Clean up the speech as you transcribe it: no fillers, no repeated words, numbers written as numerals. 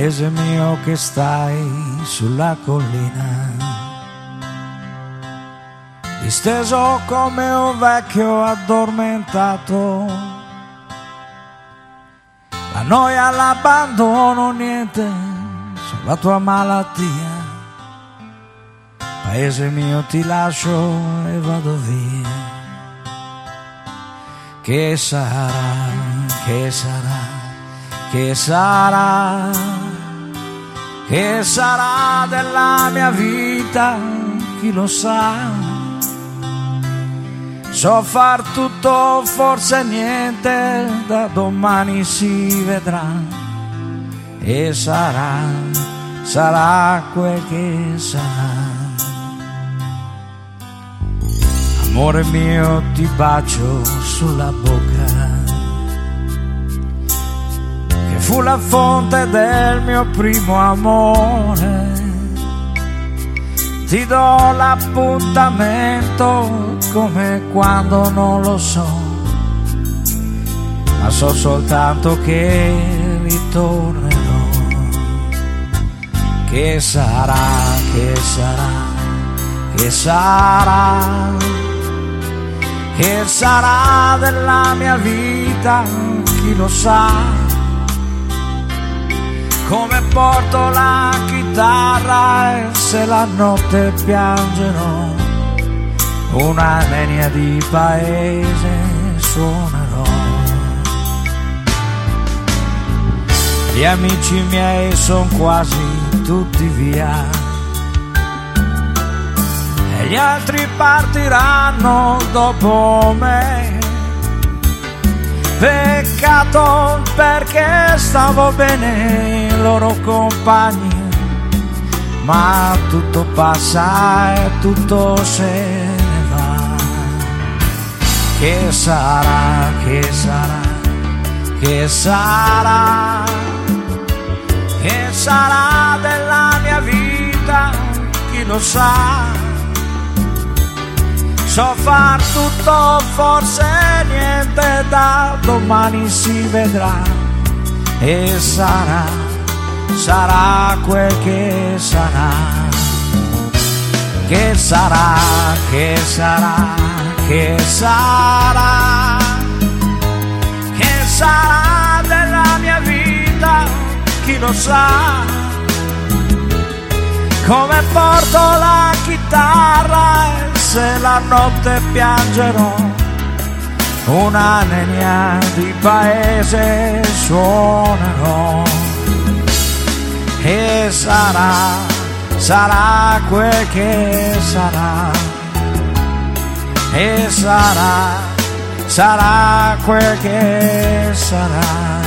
paese mio che stai sulla collina, disteso come un vecchio addormentato, la noia, l'abbandono, niente, sulla tua malattia. Paese mio, ti lascio e vado via. Che sarà, che sarà, che sarà, che sarà della mia vita, chi lo sa. So far tutto, forse niente, da domani si vedrà. E sarà, sarà quel che sarà. Amore mio, ti bacio sulla bocca, che fu la fonte del mio primo amore. Ti do l'appuntamento come quando non lo so, ma so soltanto che ritornerò. Che sarà, che sarà, che sarà, che sarà della mia vita, chi lo sa. Come porto la chitarra e se la notte piangerò, una nenia di paese suonerò. Gli amici miei son quasi tutti via e gli altri partiranno dopo me. Peccato, perché stavo bene, loro compagni, ma tutto passa e tutto se ne va. Che sarà, che sarà, che sarà, che sarà della mia vita, chi lo sa. So far tutto, forse niente, da domani si vedrà. E sarà, sarà quel che sarà. Che sarà, che sarà, che sarà, che sarà della mia vita, chi lo sa. Come porto la chitarra e se la notte piangerò, una nenia di paese suonerò. E sarà, sarà quel che sarà. E sarà, sarà quel che sarà.